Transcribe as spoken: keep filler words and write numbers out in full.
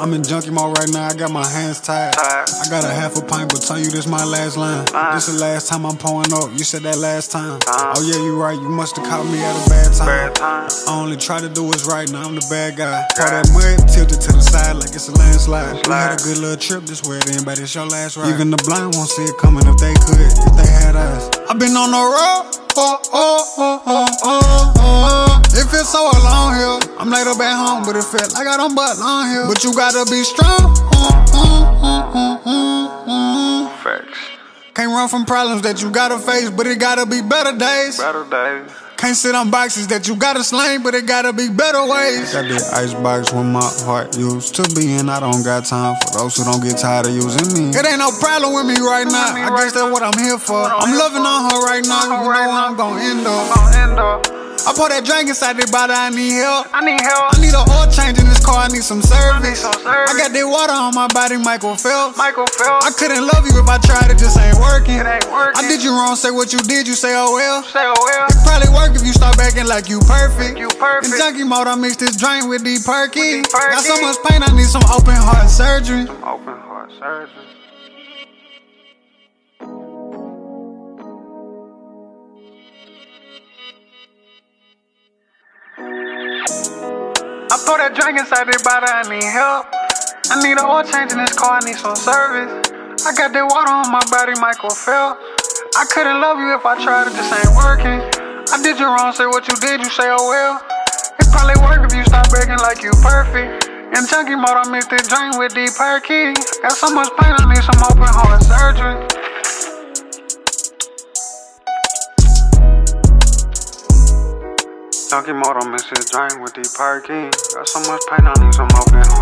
I'm in junkie mode right now, I got my hands tied. I got a half a pint, but tell you this my last line. This the last time I'm pouring up, you said that last time. Oh yeah, you right, you must've caught me at a bad time. I only try to do what's right, now I'm the bad guy. Pour that mud, tilted to the side like it's a landslide. We had a good little trip this way, then, but it's your last ride. Even the blind won't see it coming if they could, if they had eyes. I've been on the road, oh, oh, oh, oh, oh, oh. It feels so alone here. I'm laid up at home, but it felt like I don't butt long here. But you gotta be strong. Mm, mm, mm, mm, mm, mm. Facts. Can't run from problems that you gotta face, but it gotta be better days. Better days. Can't sit on boxes that you gotta slang, but it gotta be better ways. Got the icebox where my heart used to be, and I don't got time for those who don't get tired of using me. It ain't no problem with me right now, I guess that's what I'm here for. I'm loving on her right now, you know I'm gon' end up. I pour that drink inside the bottle, I need help. I need help. I need an oil change in this car, I need some service. I, need some service. I got that water on my body, Michael Phelps. Michael Phelps. I couldn't love you if I tried, it just ain't working. It ain't working. I did you wrong, say what you did, you say oh well. Say oh well. It probably work if you start acting like you perfect. You perfect. In junkie mode, I mix this drink with D Perky. With D Perky. Got so much pain, I need some open heart surgery. Some open heart surgery. I pour that drink inside that bottle, I need help. I need an oil change in this car, I need some service. I got that water on my body, Michael Phelps. I couldn't love you if I tried, it just ain't working. I did you wrong, say what you did, you say oh well. It probably work if you stop acting like you perfect. In junkie mode, I mix this drink with D Perky. Got so much pain, I need some open heart surgery. Junkie mode, I mix this drink with D Perky. Got so much pain, I need some open heart.